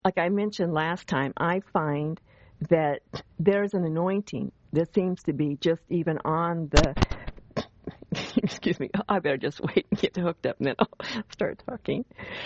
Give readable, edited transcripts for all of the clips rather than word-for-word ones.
like I mentioned last time, I find that there's an anointing that seems to be just even on the, excuse me, I better just wait and get hooked up and then I'll start talking.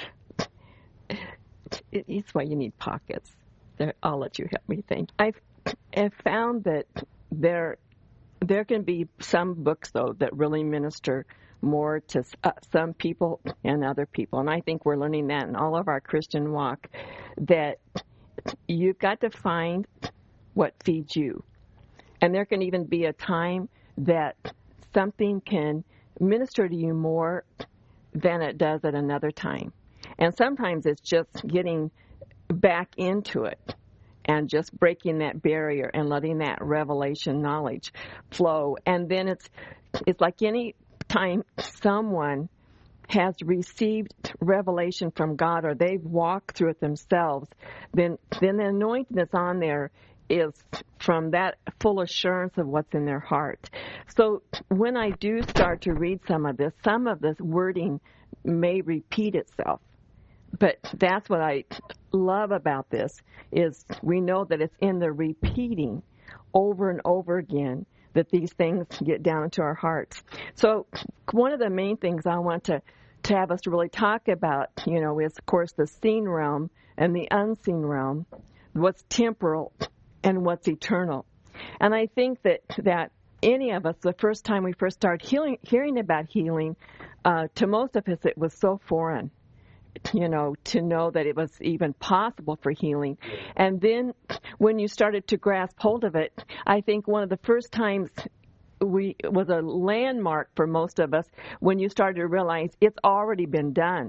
It's why you need pockets. I'll let you help me think. I've found that there can be some books, though, that really minister more to some people and other people. And I think we're learning that in all of our Christian walk, that you've got to find what feeds you. And there can even be a time that something can minister to you more than it does at another time. And sometimes it's just getting back into it and just breaking that barrier and letting that revelation knowledge flow. And then it's like any time someone has received revelation from God or they've walked through it themselves, then the anointing that's on there is from that full assurance of what's in their heart. So when I do start to read some of this wording may repeat itself. But that's what I love about this, is we know that it's in the repeating over and over again that these things get down into our hearts. So one of the main things I want to have us really talk about, is, of course, the seen realm and the unseen realm, what's temporal and what's eternal. And I think that any of us, the first time we first started hearing about healing, to most of us it was so foreign, to know that it was even possible for healing. And then when you started to grasp hold of it, I think one of the first times was a landmark for most of us when you started to realize it's already been done,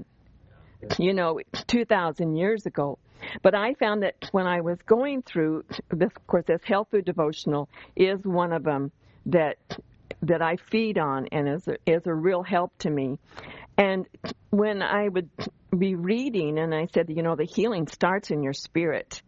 2,000 years ago. But I found that when I was going through this, of course, this health food devotional is one of them that I feed on and is a real help to me. And when I would be reading, and I said, the healing starts in your spirit.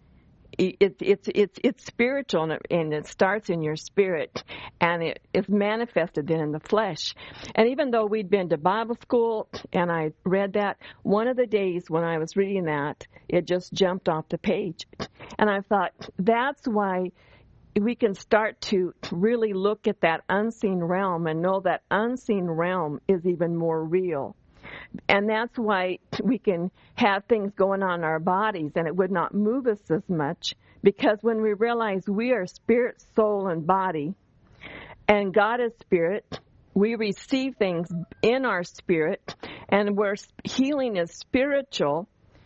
It's spiritual, and it starts in your spirit, and it is manifested then in the flesh. And even though we'd been to Bible school, and I read that, one of the days when I was reading that, it just jumped off the page. And I thought, that's why we can start to really look at that unseen realm and know that unseen realm is even more real. And that's why we can have things going on in our bodies and it would not move us as much, because when we realize we are spirit, soul, and body, and God is spirit, we receive things in our spirit, and where healing is spiritual,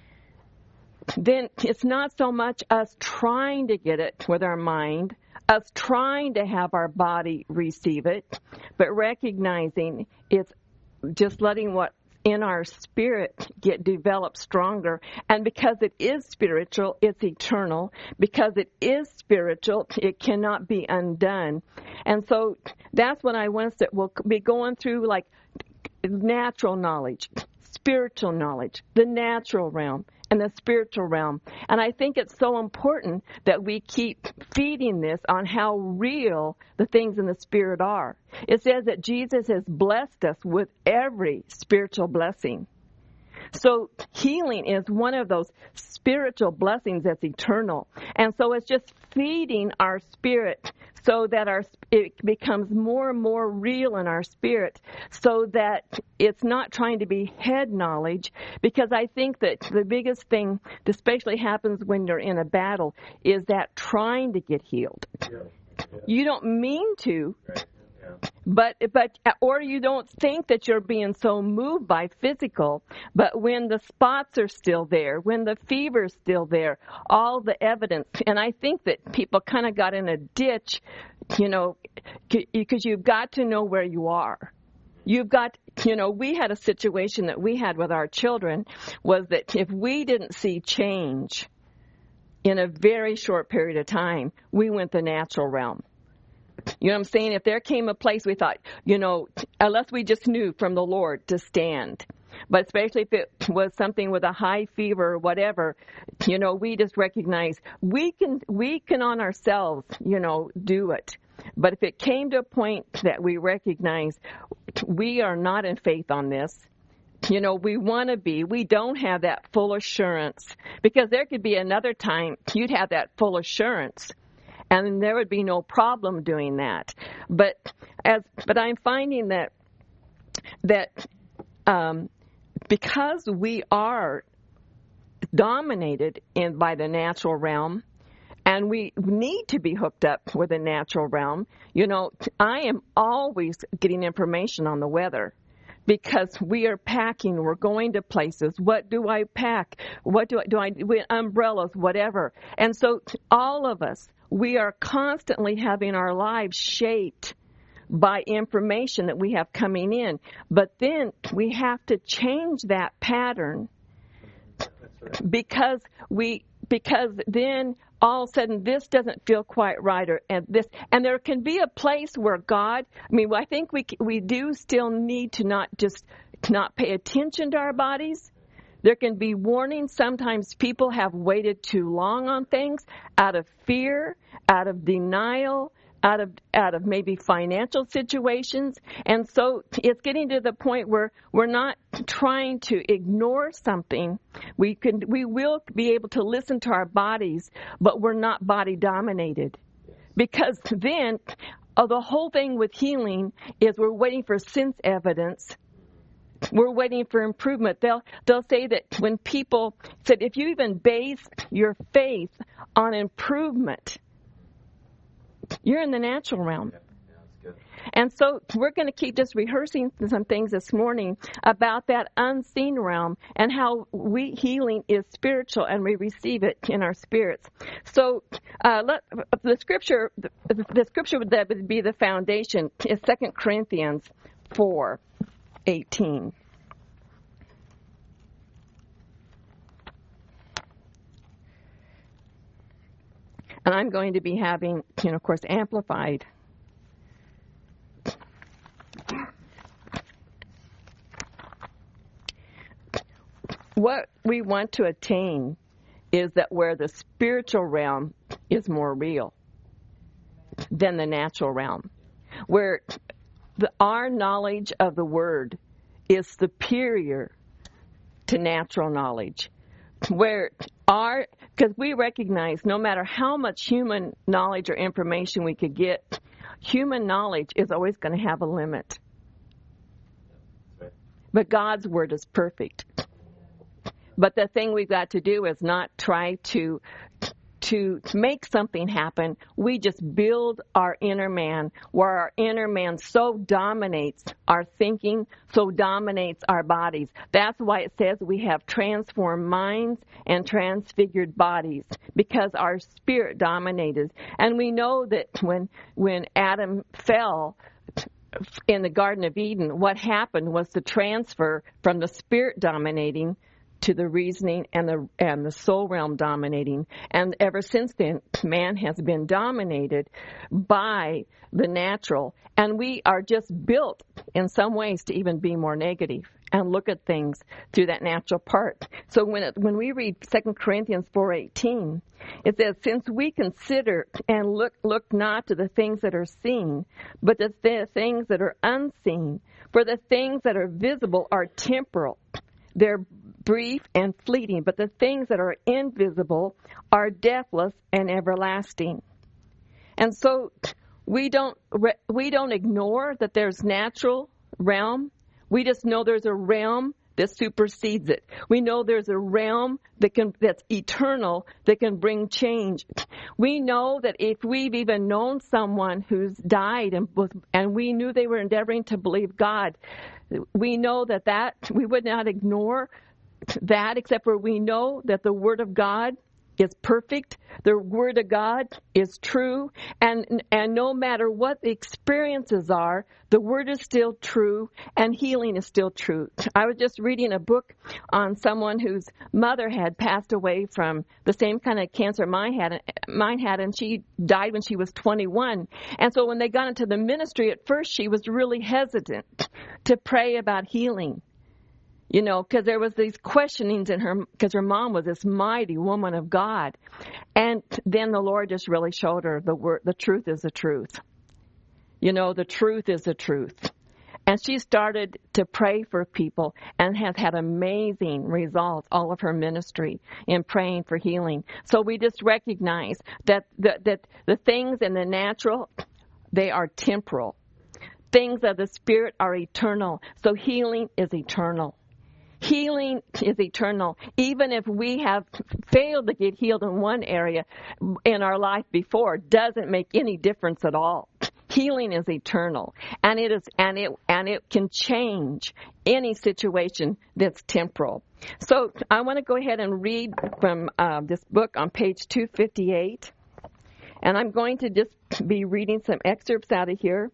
then it's not so much us trying to get it with our mind, us trying to have our body receive it, but recognizing it's just letting what in our spirit get developed stronger. And because it is spiritual, it's eternal. Because it is spiritual, it cannot be undone. And so that's what I want us to, we'll be going through, like natural knowledge, spiritual knowledge, the natural realm, and the spiritual realm. And I think it's so important that we keep feeding this on how real the things in the spirit are. It says that Jesus has blessed us with every spiritual blessing. So healing is one of those spiritual blessings that's eternal. And so it's just feeding our spirit so that it becomes more and more real in our spirit, so that it's not trying to be head knowledge, because I think that the biggest thing, especially happens when you're in a battle, is that trying to get healed. Yeah. You don't mean to. Right. But or you don't think that you're being so moved by physical, but when the spots are still there, when the fever's still there, all the evidence, and I think that people kind of got in a ditch, because you've got to know where you are. You've got, we had a situation that we had with our children, was that if we didn't see change in a very short period of time, we went the natural realm. You know what I'm saying? If there came a place we thought, unless we just knew from the Lord to stand, but especially if it was something with a high fever or whatever, we just recognize we can on ourselves, do it. But if it came to a point that we recognize we are not in faith on this, we want to be. We don't have that full assurance, because there could be another time you'd have that full assurance, and there would be no problem doing that. But I'm finding that because we are dominated by the natural realm, and we need to be hooked up with the natural realm. I am always getting information on the weather, because we are packing, we're going to places. What do I pack? What do I umbrellas, whatever. And so all of us, we are constantly having our lives shaped by information that we have coming in. But then we have to change that pattern, because then all of a sudden this doesn't feel quite right, and there can be a place where God, I think we do still need to not pay attention to our bodies. There can be warnings. Sometimes people have waited too long on things out of fear, out of denial, out of maybe financial situations. And so it's getting to the point where we're not trying to ignore something. We will be able to listen to our bodies, but we're not body dominated. Because then the whole thing with healing is we're waiting for sense evidence. We're waiting for improvement. They'll say that when people said, if you even base your faith on improvement, you're in the natural realm. Yeah, that's good. And so we're going to keep just rehearsing some things this morning about that unseen realm and how healing is spiritual and we receive it in our spirits. So the scripture that would be the foundation is 2 Corinthians 4:18. And I'm going to be having, of course, amplified. What we want to attain is that where the spiritual realm is more real than the natural realm, where our knowledge of the Word is superior to natural knowledge, because we recognize no matter how much human knowledge or information we could get, human knowledge is always going to have a limit. But God's Word is perfect. But the thing we've got to do is not try to make something happen. We just build our inner man, where our inner man so dominates our thinking, so dominates our bodies. That's why it says we have transformed minds and transfigured bodies, because our spirit dominated. And we know that when Adam fell in the Garden of Eden, what happened was the transfer from the spirit dominating to the reasoning and the soul realm dominating. And ever since then, man has been dominated by the natural. And we are just built in some ways to even be more negative and look at things through that natural part. So when we read 2 Corinthians 4:18, it says, since we consider and look not to the things that are seen, but to the things that are unseen. For the things that are visible are temporal. They're brief and fleeting, but the things that are invisible are deathless and everlasting. And so we don't ignore that there's natural realm. We just know there's a realm that supersedes it. We know there's a realm that's eternal, that can bring change. We know that if we've even known someone who's died and we knew they were endeavoring to believe God, we know that we would not ignore that, except for we know that the Word of God is perfect, the Word of God is true, and no matter what the experiences are, the Word is still true, and healing is still true. I was just reading a book on someone whose mother had passed away from the same kind of cancer mine had, and she died when she was 21. And so when they got into the ministry, at first she was really hesitant to pray about healing. Because there was these questionings in her, because her mom was this mighty woman of God. And then the Lord just really showed her the truth is the truth. The truth is the truth. And she started to pray for people and has had amazing results, all of her ministry in praying for healing. So we just recognize that the things in the natural, they are temporal. Things of the Spirit are eternal. So healing is eternal. Healing is eternal. Even if we have failed to get healed in one area in our life before, doesn't make any difference at all. Healing is eternal, and it can change any situation that's temporal. So I want to go ahead and read from this book on page 258, and I'm going to just be reading some excerpts out of here.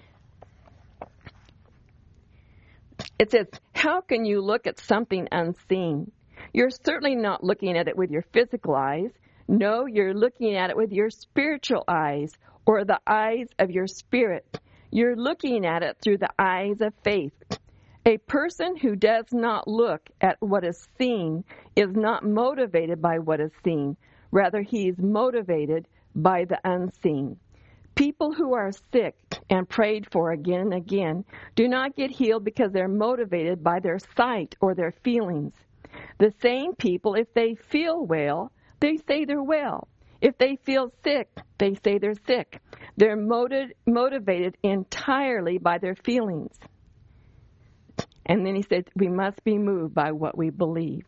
It says, how can you look at something unseen? You're certainly not looking at it with your physical eyes. No, you're looking at it with your spiritual eyes, or the eyes of your spirit. You're looking at it through the eyes of faith. A person who does not look at what is seen is not motivated by what is seen. Rather, he is motivated by the unseen. People who are sick and prayed for again and again do not get healed because they're motivated by their sight or their feelings. The same people, if they feel well, they say they're well. If they feel sick, they say they're sick. They're motivated entirely by their feelings. And then he said, we must be moved by what we believe.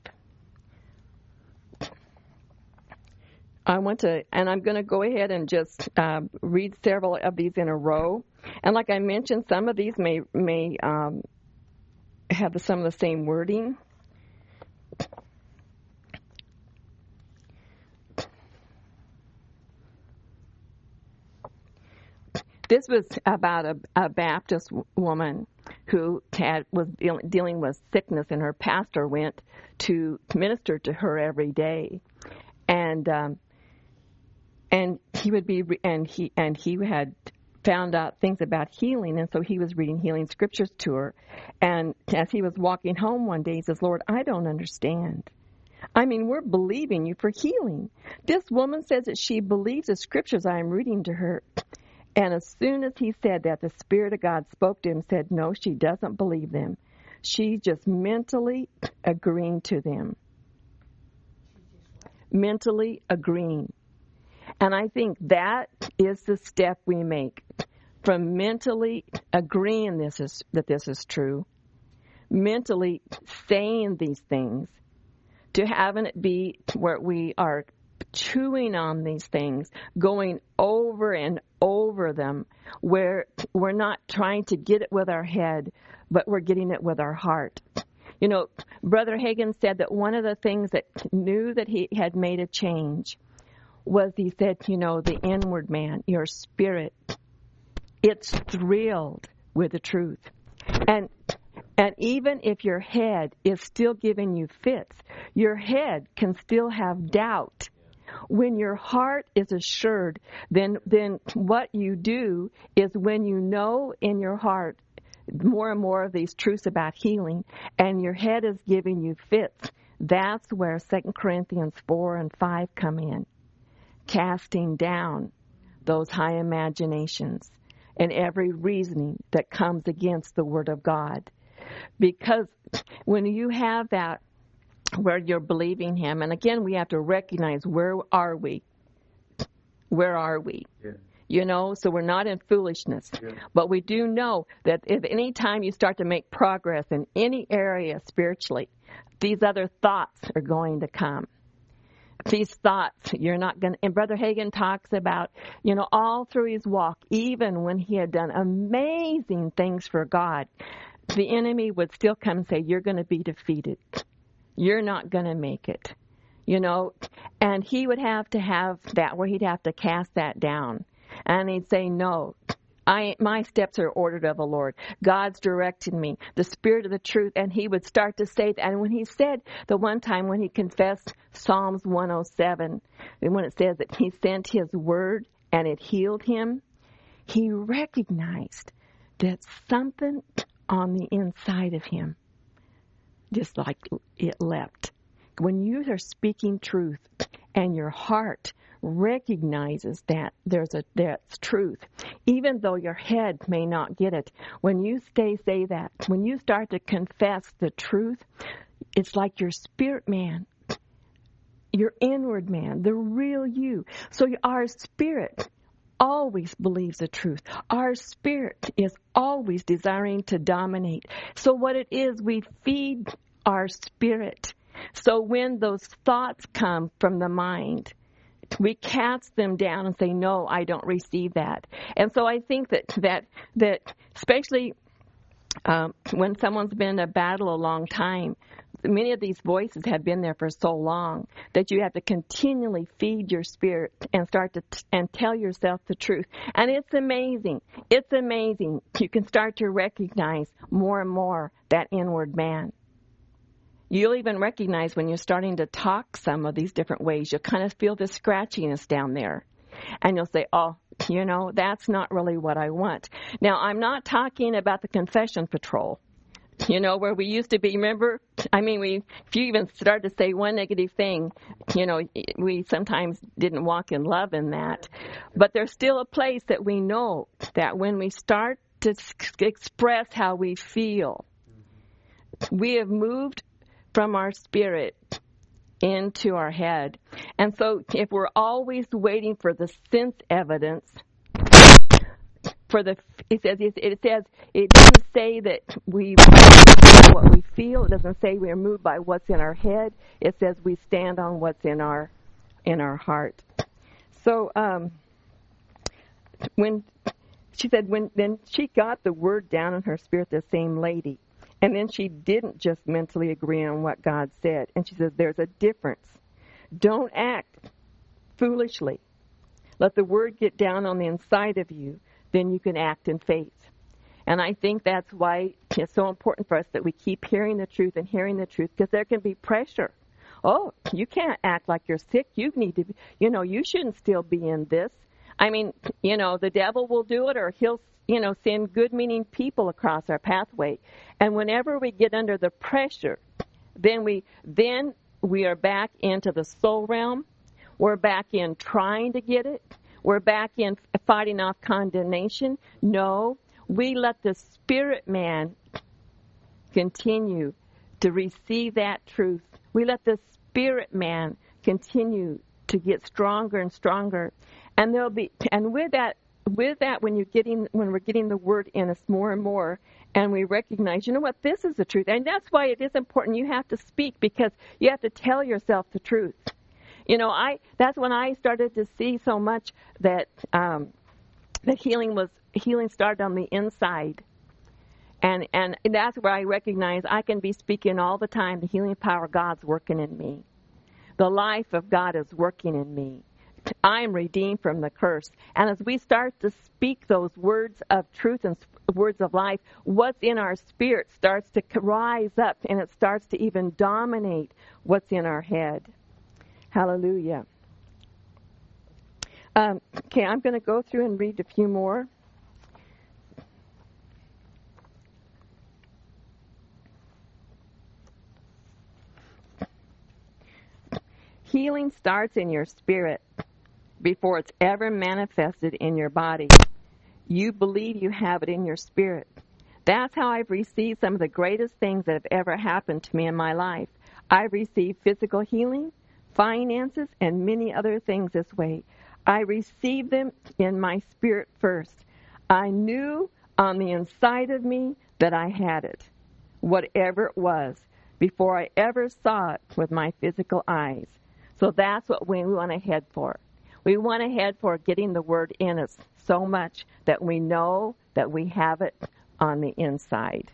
I'm going to go ahead and just read several of these in a row. And like I mentioned, some of these may have some of the same wording. This was about a Baptist woman who was dealing with sickness, and her pastor went to minister to her every day, and he had found out things about healing, and so he was reading healing scriptures to her. And as he was walking home one day, he says, Lord, I don't understand. I mean, we're believing you for healing. This woman says that she believes the scriptures I am reading to her. And as soon as he said that, the Spirit of God spoke to him and said, no, she doesn't believe them. She's just mentally agreeing to them. Mentally agreeing. And I think that is the step we make from mentally agreeing that this is true, mentally saying these things, to having it be where we are chewing on these things, going over and over them, where we're not trying to get it with our head, but we're getting it with our heart. You know, Brother Hagin said that one of the things that knew that he had made a change was, he said, you know, the inward man, your spirit, it's thrilled with the truth. And even if your head is still giving you fits, your head can still have doubt. When your heart is assured, then what you do is, when you know in your heart more and more of these truths about healing, and your head is giving you fits, that's where 2 Corinthians 4 and 5 come in. Casting down those high imaginations and every reasoning that comes against the Word of God. Because when you have that, where you're believing Him, and again, we have to recognize, where are we? Where are we? Yeah. You know, so we're not in foolishness. Yeah. But we do know that if any time you start to make progress in any area spiritually, these other thoughts are going to come. These thoughts, you're not going to, and Brother Hagin talks about, you know, all through his walk, even when he had done amazing things for God, the enemy would still come and say, you're going to be defeated. You're not going to make it, you know. And he would have to have that, where he'd have to cast that down. And he'd say, no, my steps are ordered of the Lord. God's directed me, the Spirit of the truth. And he would start to say that. And when he said, the one time when he confessed Psalms 107, and when it says that he sent his word and it healed him, he recognized that something on the inside of him, just like it leapt. When you are speaking truth and your heart recognizes that that's truth, even though your head may not get it. When you say that, when you start to confess the truth, it's like your spirit man, your inward man, the real you. So our spirit always believes the truth. Our spirit is always desiring to dominate. So what it is, we feed our spirit. So when those thoughts come from the mind, we cast them down and say, no, I don't receive that. And so I think that especially when someone's been in a battle a long time, many of these voices have been there for so long that you have to continually feed your spirit and start to and tell yourself the truth. And it's amazing. It's amazing. You can start to recognize more and more that inward man. You'll even recognize when you're starting to talk some of these different ways. You'll kind of feel the scratchiness down there. And you'll say, oh, that's not really what I want. Now, I'm not talking about the confession patrol, where we used to be. Remember? I mean, if you even start to say one negative thing, we sometimes didn't walk in love in that. But there's still a place that we know that when we start to express how we feel, we have moved from our spirit into our head. And so if we're always waiting for the sense evidence, it doesn't say that we feel what we feel. It doesn't say we're moved by what's in our head. It says we stand on what's in our heart. So when she said, then she got the word down in her spirit, the same lady. And then she didn't just mentally agree on what God said. And she says, there's a difference. Don't act foolishly. Let the word get down on the inside of you. Then you can act in faith. And I think that's why it's so important for us that we keep hearing the truth and hearing the truth, because there can be pressure. Oh, you can't act like you're sick. You need to, you shouldn't still be in this. I mean, the devil will do it, or he'll send good-meaning people across our pathway. And whenever we get under the pressure, then we are back into the soul realm. We're back in trying to get it. We're back in fighting off condemnation. No, we let the spirit man continue to receive that truth. We let the spirit man continue to get stronger and stronger. And with that, when we're getting the word in us more and more, and we recognize, this is the truth. And that's why it is important. You have to speak, because you have to tell yourself the truth. That's when I started to see so much that that healing started on the inside. And that's where I recognize I can be speaking all the time. The healing power of God's working in me. The life of God is working in me. I'm redeemed from the curse. And as we start to speak those words of truth and words of life, what's in our spirit starts to rise up, and it starts to even dominate what's in our head. Hallelujah. Okay, I'm going to go through and read a few more. Healing starts in your spirit before it's ever manifested in your body. You believe you have it in your spirit. That's how I've received some of the greatest things that have ever happened to me in my life. I've received physical healing, finances, and many other things this way. I received them in my spirit first. I knew on the inside of me that I had it, whatever it was, before I ever saw it with my physical eyes. So that's what we want to head for. We want to head for getting the word in us so much that we know that we have it on the inside.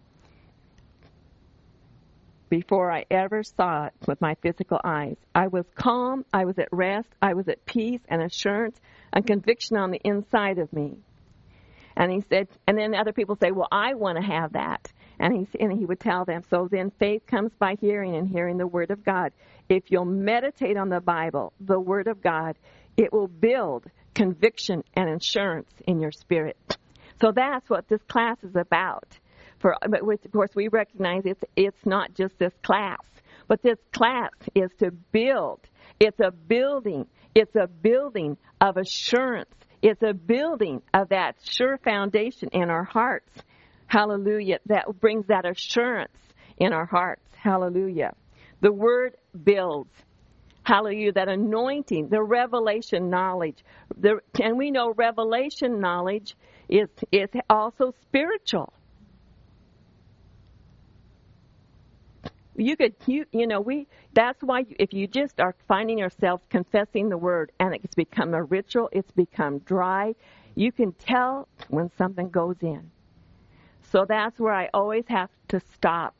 Before I ever saw it with my physical eyes, I was calm, I was at rest, I was at peace and assurance and conviction on the inside of me. And he said, and then other people say, well, I want to have that. And he would tell them, so then faith comes by hearing, and hearing the Word of God. If you'll meditate on the Bible, the Word of God, it will build conviction and assurance in your spirit. So that's what this class is about. But of course, we recognize it's not just this class, but this class is to build It's a building. It's a building of assurance. It's a building of that sure foundation in our hearts. Hallelujah. That brings that assurance in our hearts. Hallelujah. The word builds. Hallelujah. That anointing, the revelation knowledge. And we know revelation knowledge is also spiritual. That's why if you just are finding yourself confessing the word and it's become a ritual, it's become dry, you can tell when something goes in. So that's where I always have to stop.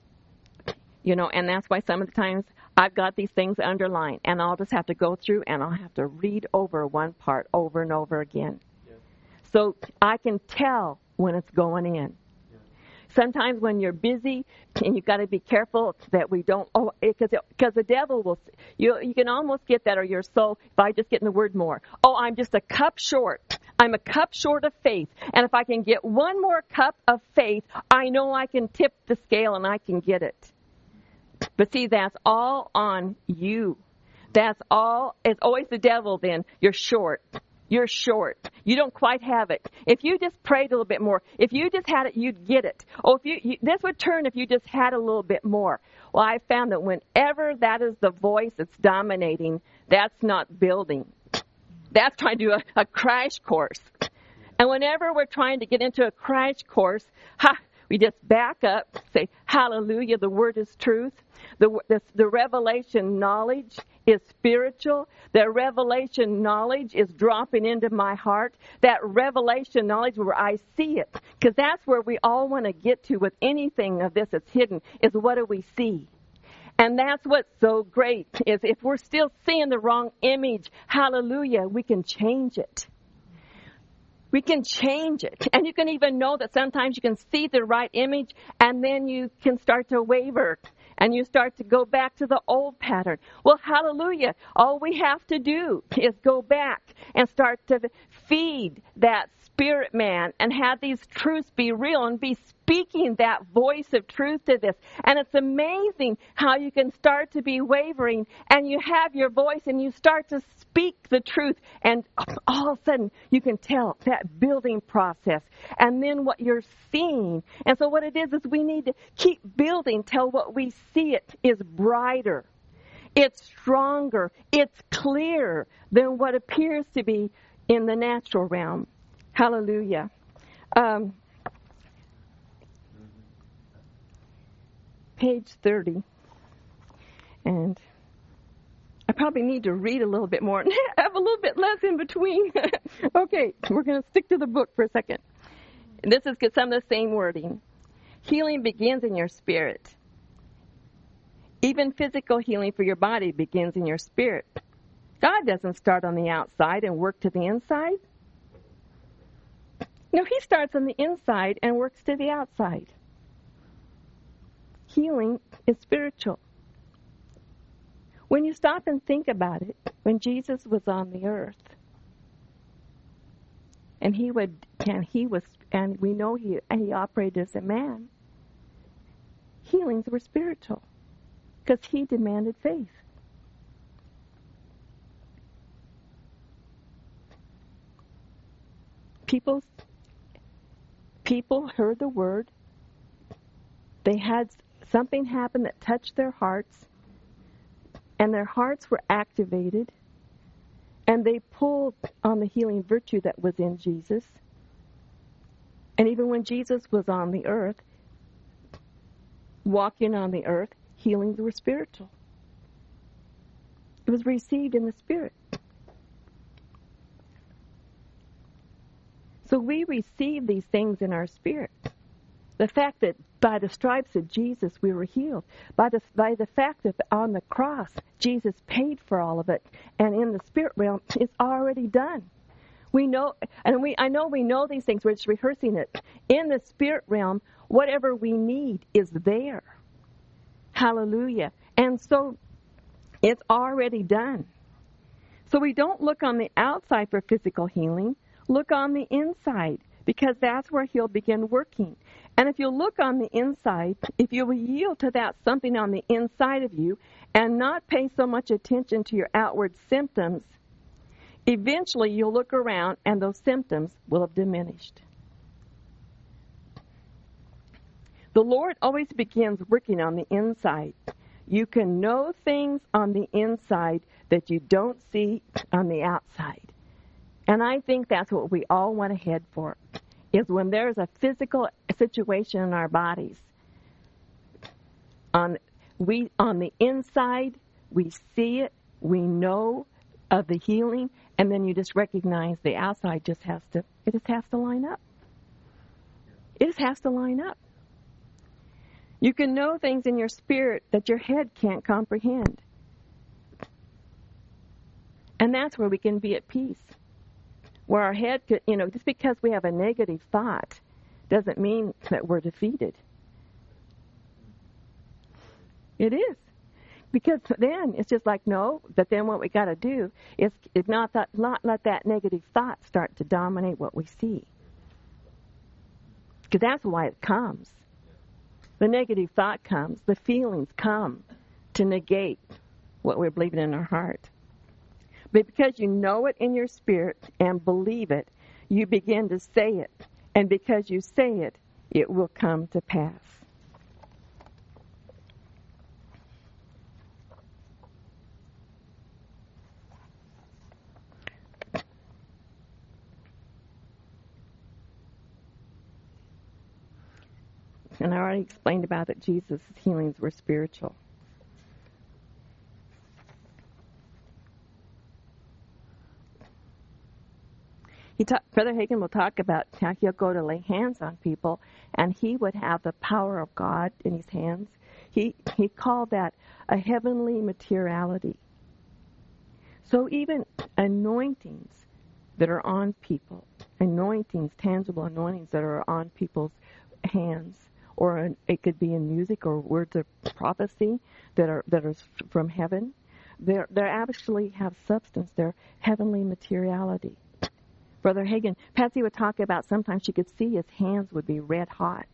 And that's why some of the times I've got these things underlined and I'll just have to go through and I'll have to read over one part over and over again. Yeah. So I can tell when it's going in. Sometimes when you're busy, and you've got to be careful that we don't, because the devil will, you can almost get that, or your soul, if I just get in the word more, I'm just a cup short. I'm a cup short of faith. And if I can get one more cup of faith, I know I can tip the scale and I can get it. But see, that's all on you. That's all, it's always the devil then. You're short. You're short. You don't quite have it. If you just prayed a little bit more, if you just had it, you'd get it. This would turn if you just had a little bit more. Well, I found that whenever that is the voice that's dominating, that's not building. That's trying to do a crash course. And whenever we're trying to get into a crash course, we just back up, say, hallelujah, the word is truth. The revelation knowledge is spiritual. The revelation knowledge is dropping into my heart. That revelation knowledge where I see it. Because that's where we all want to get to with anything of this that's hidden, is what do we see? And that's what's so great, is if we're still seeing the wrong image, hallelujah, we can change it. We can change it. And you can even know that sometimes you can see the right image and then you can start to waver and you start to go back to the old pattern. Well, hallelujah. All we have to do is go back and start to feed that spirit man and have these truths be real and be speaking that voice of truth to this. And it's amazing how you can start to be wavering and you have your voice and you start to speak the truth, and all of a sudden you can tell that building process and then what you're seeing. And so what it is we need to keep building till what we see it is brighter, it's stronger, it's clearer than what appears to be in the natural realm. Hallelujah. Page 30. And I probably need to read a little bit more and have a little bit less in between. Okay, we're going to stick to the book for a second. This is some of the same wording. Healing begins in your spirit. Even physical healing for your body begins in your spirit. God doesn't start on the outside and work to the inside. No, He starts on the inside and works to the outside. Healing is spiritual. When you stop and think about it, when Jesus was on the earth, and we know he operated as a man, healings were spiritual because He demanded faith. People heard the word. They had something happen that touched their hearts, and their hearts were activated, and they pulled on the healing virtue that was in Jesus. And even when Jesus was on the earth, walking on the earth, healings were spiritual. It was received in the Spirit. So we receive these things in our spirit. The fact that by the stripes of Jesus we were healed. By the fact that on the cross Jesus paid for all of it. And in the spirit realm it's already done. We know, and I know we know these things. We're just rehearsing it. In the spirit realm, whatever we need is there. Hallelujah. And so it's already done. So we don't look on the outside for physical healing. Look on the inside, because that's where he'll begin working. And if you look on the inside, if you will yield to that something on the inside of you and not pay so much attention to your outward symptoms, eventually you'll look around and those symptoms will have diminished. The Lord always begins working on the inside. You can know things on the inside that you don't see on the outside. And I think that's what we all want to head for, is when there's a physical situation in our bodies. On the inside, we see it, we know of the healing, and then you just recognize the outside just has to line up. It just has to line up. You can know things in your spirit that your head can't comprehend. And that's where we can be at peace. Where our head could, just because we have a negative thought doesn't mean that we're defeated. It is. Because then it's just like, no, but then what we got to do is not let that negative thought start to dominate what we see. Because that's why it comes. The negative thought comes, the feelings come to negate what we're believing in our heart. But because you know it in your spirit and believe it, you begin to say it. And because you say it, it will come to pass. And I already explained about that Jesus' healings were spiritual. Brother Hagin will talk about how he'll go to lay hands on people, and he would have the power of God in his hands. He called that a heavenly materiality. So even anointings that are on people, tangible anointings that are on people's hands, or it could be in music or words of prophecy that are from heaven. They actually have substance. They're heavenly materiality. Brother Hagin, Patsy would talk about sometimes she could see his hands would be red hot.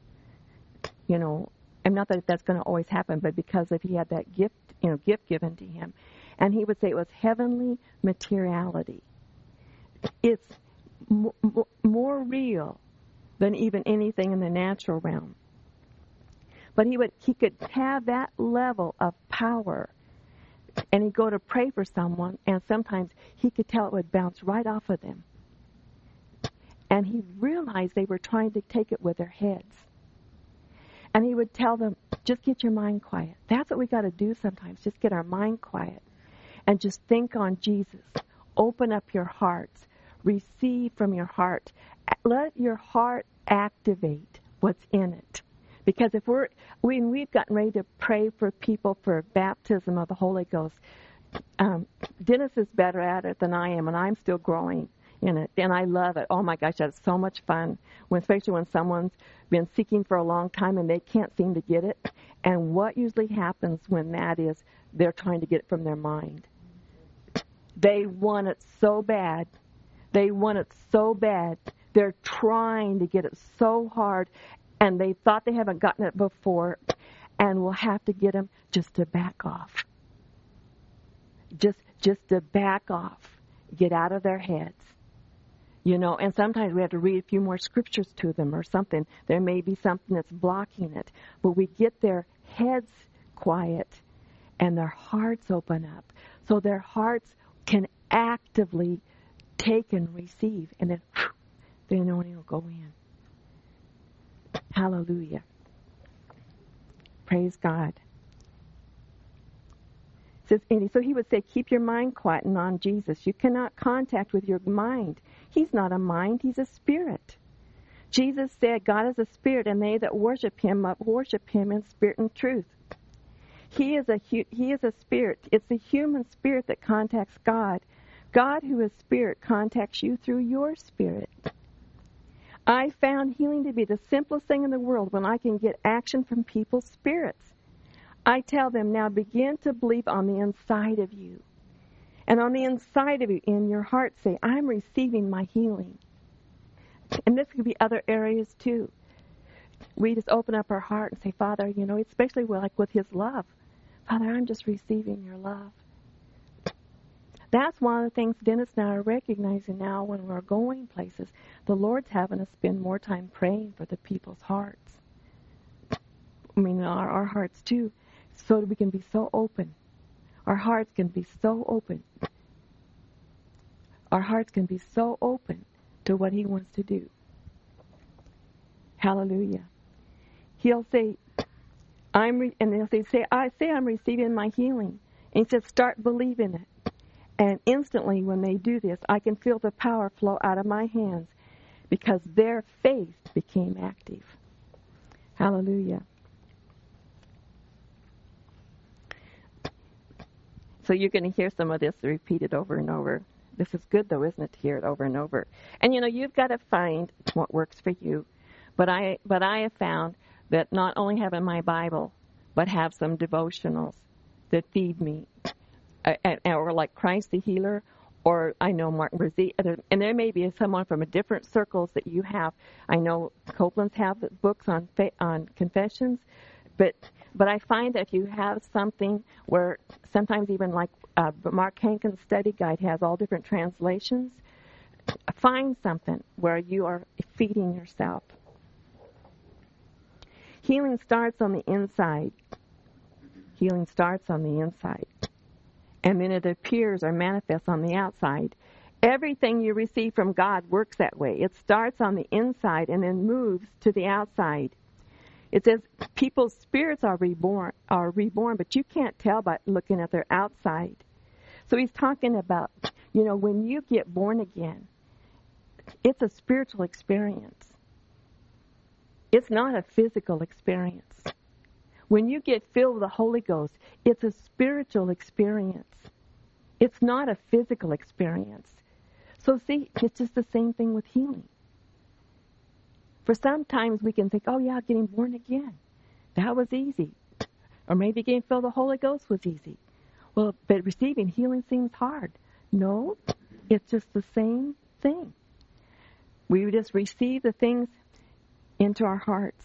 And not that that's going to always happen, but because if he had that gift given to him, and he would say it was heavenly materiality. It's more real than even anything in the natural realm. But he could have that level of power, and he'd go to pray for someone, and sometimes he could tell it would bounce right off of them. And he realized they were trying to take it with their heads. And he would tell them, just get your mind quiet. That's what we got to do sometimes, just get our mind quiet. And just think on Jesus. Open up your hearts. Receive from your heart. Let your heart activate what's in it. Because when we've gotten ready to pray for people for baptism of the Holy Ghost, Dennis is better at it than I am, and I'm still growing in it, and I love it. Oh my gosh, that's so much fun, especially when someone's been seeking for a long time and they can't seem to get it. And what usually happens when that is, they're trying to get it from their mind. They want it so bad. They want it so bad. They're trying to get it so hard, and they thought they haven't gotten it before, and we'll have to get them just to back off. Just to back off. Get out of their heads. And sometimes we have to read a few more scriptures to them or something. There may be something that's blocking it. But we get their heads quiet and their hearts open up. So their hearts can actively take and receive. And then the anointing will go in. Hallelujah. Praise God. So he would say, keep your mind quiet and on Jesus. You cannot contact with your mind. He's not a mind, he's a spirit. Jesus said, God is a spirit, and they that worship him in spirit and truth. He is a spirit. It's the human spirit that contacts God. God, who is spirit, contacts you through your spirit. I found healing to be the simplest thing in the world when I can get action from people's spirits. I tell them, now begin to believe on the inside of you. And on the inside of you, in your heart, say, I'm receiving my healing. And this could be other areas too. We just open up our heart and say, Father, especially with His love. Father, I'm just receiving your love. That's one of the things Dennis and I are recognizing now when we're going places. The Lord's having us spend more time praying for the people's hearts. Our hearts too, so that we can be so open. Our hearts can be so open. Our hearts can be so open to what He wants to do. Hallelujah. He'll say, and they'll say, I say I'm receiving my healing. And He says, start believing it. And instantly when they do this, I can feel the power flow out of my hands because their faith became active. Hallelujah. So you're going to hear some of this repeated over and over. This is good, though, isn't it, to hear it over and over? And, you've got to find what works for you. But I have found that not only having my Bible, but have some devotionals that feed me. Or like Christ the Healer, or I know Martin Brzee, and there may be someone from a different circles that you have. I know Copeland's have books on confessions, but I find that if you have something where sometimes even like Mark Hankin's study guide has all different translations, find something where you are feeding yourself. Healing starts on the inside. Healing starts on the inside. And then it appears or manifests on the outside. Everything you receive from God works that way. It starts on the inside and then moves to the outside. It says people's spirits are reborn, but you can't tell by looking at their outside. So he's talking about, when you get born again, it's a spiritual experience. It's not a physical experience. When you get filled with the Holy Ghost, it's a spiritual experience. It's not a physical experience. So see, it's just the same thing with healing. For sometimes we can think, oh yeah, getting born again, that was easy. Or maybe getting filled with the Holy Ghost was easy. Well, but receiving healing seems hard. No, it's just the same thing. We just receive the things into our hearts.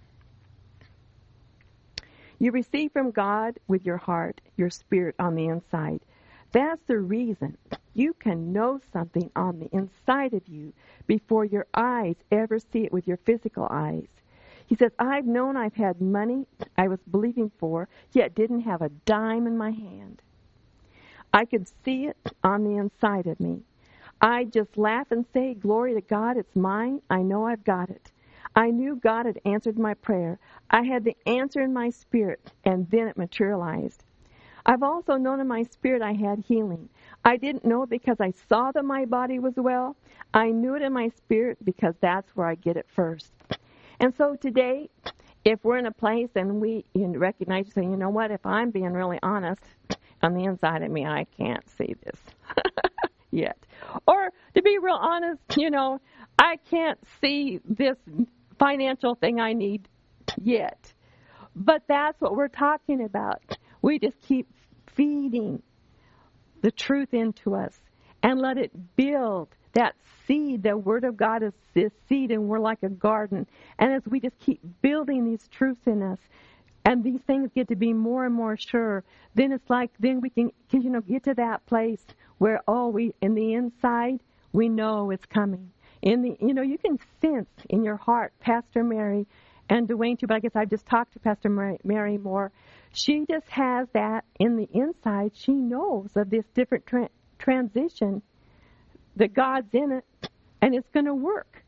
You receive from God with your heart, your spirit on the inside. That's the reason you can know something on the inside of you before your eyes ever see it with your physical eyes. He says, I've known I've had money I was believing for, yet didn't have a dime in my hand. I could see it on the inside of me. I just laugh and say, glory to God, it's mine. I know I've got it. I knew God had answered my prayer. I had the answer in my spirit, and then it materialized. I've also known in my spirit I had healing. I didn't know it because I saw that my body was well. I knew it in my spirit because that's where I get it first. And so today, if we're in a place and we recognize, say, you know what, if I'm being really honest, on the inside of me, I can't see this yet. Or to be real honest, I can't see this financial thing I need yet. But that's what we're talking about. We just keep feeding the truth into us and let it build that seed. The Word of God is this seed, and we're like a garden. And as we just keep building these truths in us, and these things get to be more and more sure, then it's like, then we can, get to that place where, in the inside, we know it's coming. You can sense in your heart, Pastor Mary and Dwayne too, but I guess I've just talked to Pastor Mary more. She just has that in the inside. She knows of this different transition, that God's in it, and it's going to work.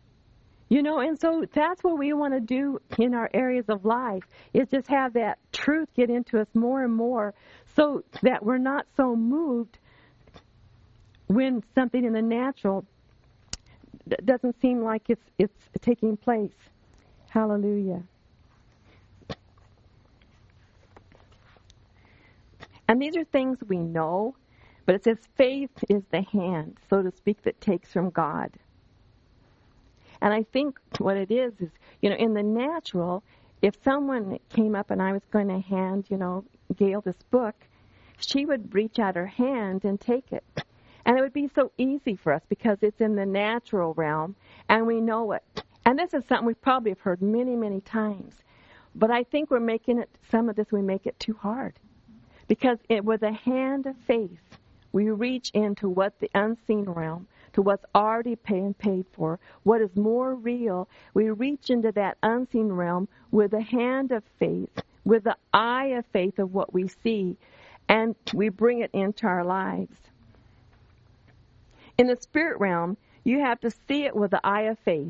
And so that's what we want to do in our areas of life, is just have that truth get into us more and more so that we're not so moved when something in the natural doesn't seem like it's taking place. Hallelujah. And these are things we know, but it says faith is the hand, so to speak, that takes from God. And I think what it is, in the natural, if someone came up and I was going to hand, Gail this book, she would reach out her hand and take it. And it would be so easy for us because it's in the natural realm and we know it. And this is something we probably have heard many, many times. But I think we're making it, some of this we make it too hard. Because with a hand of faith, we reach into what the unseen realm, to what's already paid for, what is more real. We reach into that unseen realm with a hand of faith, with the eye of faith of what we see, and we bring it into our lives. In the spirit realm, you have to see it with the eye of faith.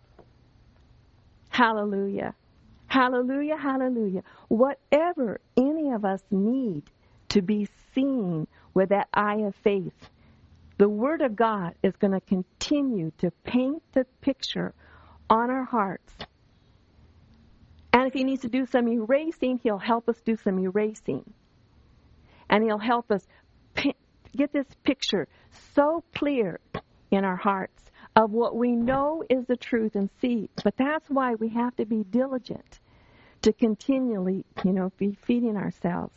Hallelujah. Hallelujah, hallelujah. Whatever any of us need to be seen with that eye of faith, the Word of God is going to continue to paint the picture on our hearts. And if He needs to do some erasing, He'll help us do some erasing. And He'll help us get this picture so clear in our hearts of what we know is the truth and see. But that's why we have to be diligent to continually, be feeding ourselves.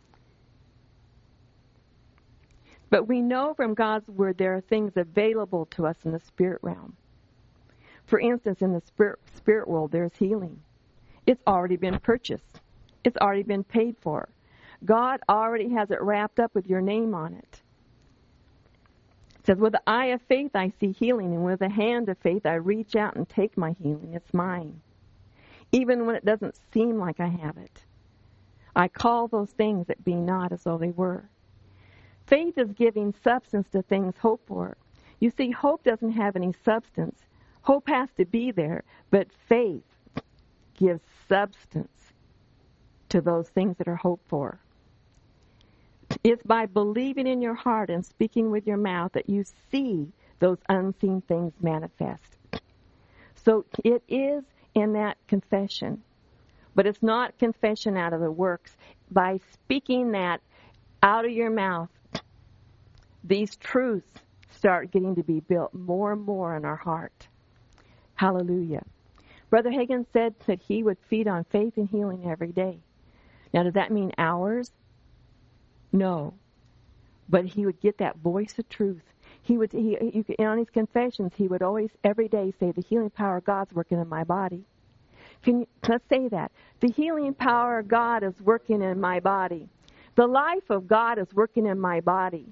But we know from God's Word there are things available to us in the spirit realm. For instance, in the spirit world, there's healing. It's already been purchased. It's already been paid for. God already has it wrapped up with your name on it. It says, with the eye of faith I see healing, and with the hand of faith I reach out and take my healing. It's mine. Even when it doesn't seem like I have it. I call those things that be not as though they were. Faith is giving substance to things hoped for. You see, hope doesn't have any substance. Hope has to be there, but faith gives substance to those things that are hoped for. It's by believing in your heart and speaking with your mouth that you see those unseen things manifest. So it is in that confession, but it's not confession out of the works. By speaking that out of your mouth, these truths start getting to be built more and more in our heart. Hallelujah. Brother Hagin said that he would feed on faith and healing every day. Now, does that mean hours? No. But he would get that voice of truth. On his confessions, he would always, every day, say, the healing power of God's working in my body. Let's say that. The healing power of God is working in my body. The life of God is working in my body.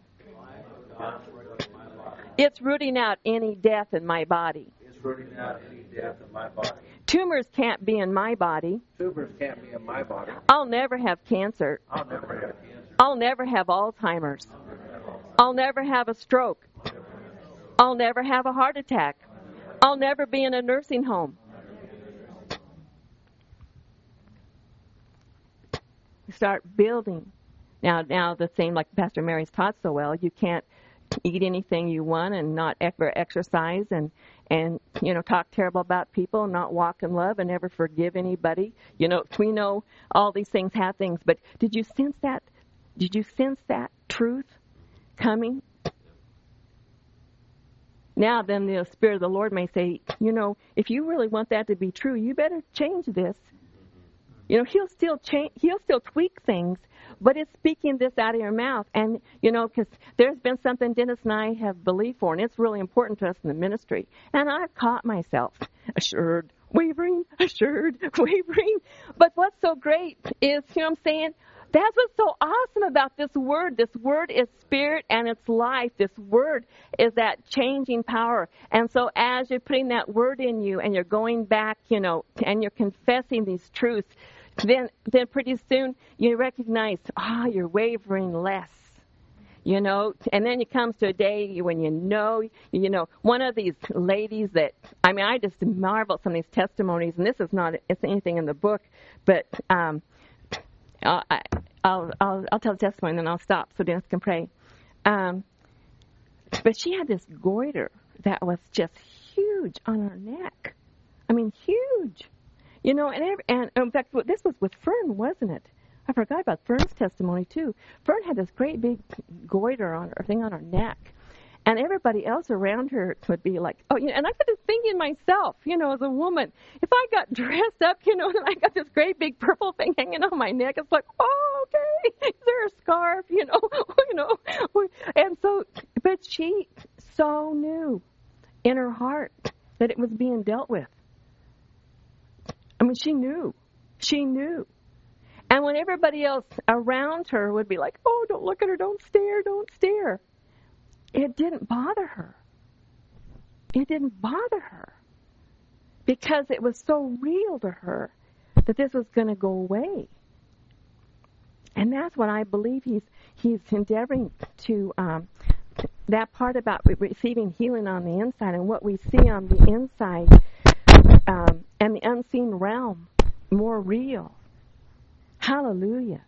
It's rooting out any death in my body. It's rooting out any death in my body. Tumors can't be in my body. Tumors can't be in my body. I'll never have cancer. I'll never have cancer. I'll never have Alzheimer's. I'll never have a stroke. I'll never have a heart attack. I'll never be in a nursing home. Start building. Now the same like Pastor Mary's taught so well, you can't eat anything you want and not ever exercise and talk terrible about people and not walk in love and never forgive anybody. We know all these things have things, but did you sense that? Did you sense that truth coming? Now then the Spirit of the Lord may say, if you really want that to be true, you better change this. He'll still tweak things, but it's speaking this out of your mouth. And, because there's been something Dennis and I have believed for, and it's really important to us in the ministry. And I've caught myself, assured, wavering, assured, wavering. But what's so great is, what I'm saying? That's what's so awesome about this word. This word is spirit and it's life. This word is that changing power. And so as you're putting that word in you and you're going back, and you're confessing these truths, then pretty soon you recognize, you're wavering less. And then it comes to a day when one of these ladies that, I just marvel at some of these testimonies, and this is not it's anything in the book, but I'll tell the testimony and then I'll stop so Dennis can pray. But she had this goiter that was just huge on her neck. Huge. And in fact, this was with Fern, wasn't it? I forgot about Fern's testimony too. Fern had this great big goiter on her neck. And everybody else around her would be like, oh, and I got to thinking myself, as a woman, if I got dressed up, and I got this great big purple thing hanging on my neck, it's like, oh, okay, is there a scarf, And so, but she so knew in her heart that it was being dealt with. I mean, she knew. And when everybody else around her would be like, oh, don't look at her, don't stare. It didn't bother her. Because it was so real to her that this was going to go away. And that's what I believe he's endeavoring to, that part about receiving healing on the inside and what we see on the inside and the unseen realm more real. Hallelujah.